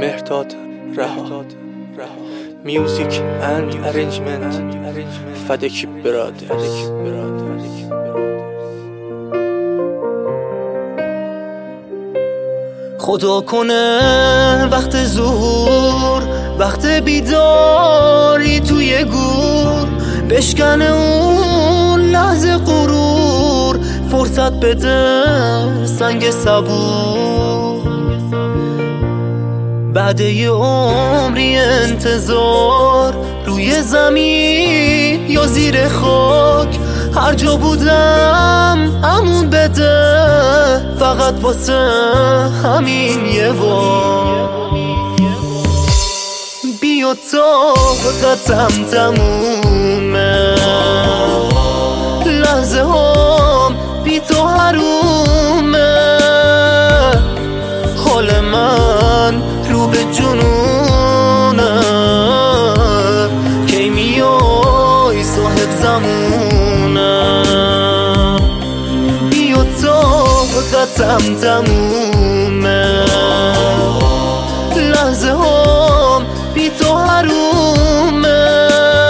مهرداد رها میوزیک اند ارنجمنت فدکی برادرز. خدا کنه وقت ظهور، وقت بیداری توی گور، بشکنه اون لحظه غرور، فرصت بده سنگ صبور. بعد یه عمری انتظار، روی زمین یا زیر خاک، هر جا بودم همون بده، فقط واسه همین یه بار. بیا طاقتم تمومه، لحظه هام بی تو حرومه، حال من رو به جنونه، کی میای صاحب زمونه. بیا طاقتم تمومه، لحظه هام بی تو حرومه،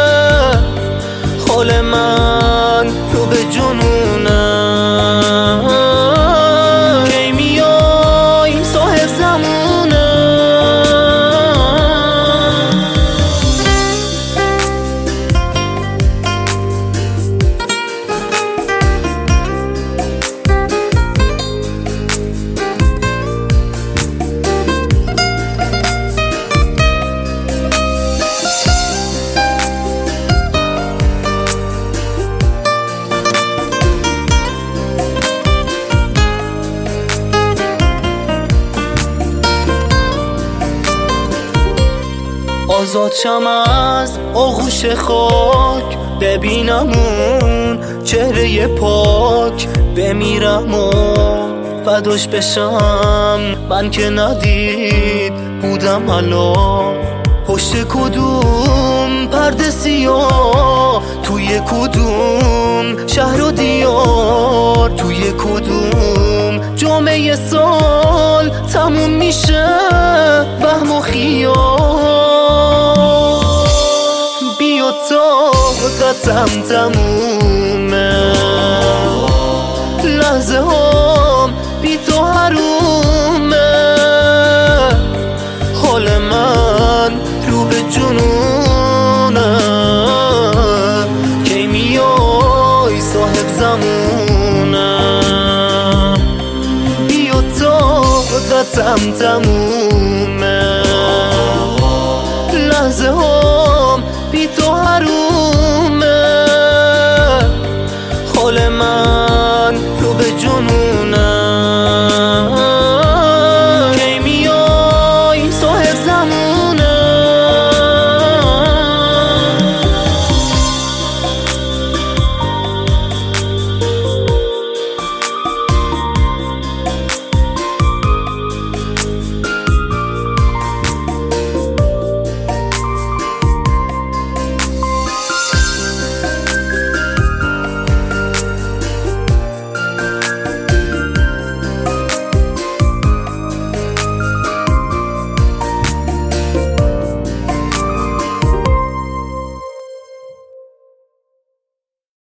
حال من رو به جنونه، کی میای صاحب زمونه. آزاد شم از آغوش خاک، ببینم اون چهره پاک، بمیرم و فداش بشم. من که ندید بودم الان، پشت کدوم پرده سیاه، توی کدوم شهر و دیار، توی کدوم جامعه سال تموم میشه وهم و خیال. بیا طاقتم تمومه، لحظه هام بی تو حرومه، حال من رو به جنونه، کی میای صاحب زمونه. بیا طاقتم تمومه، لحظه هام بی تو حرومه، حال من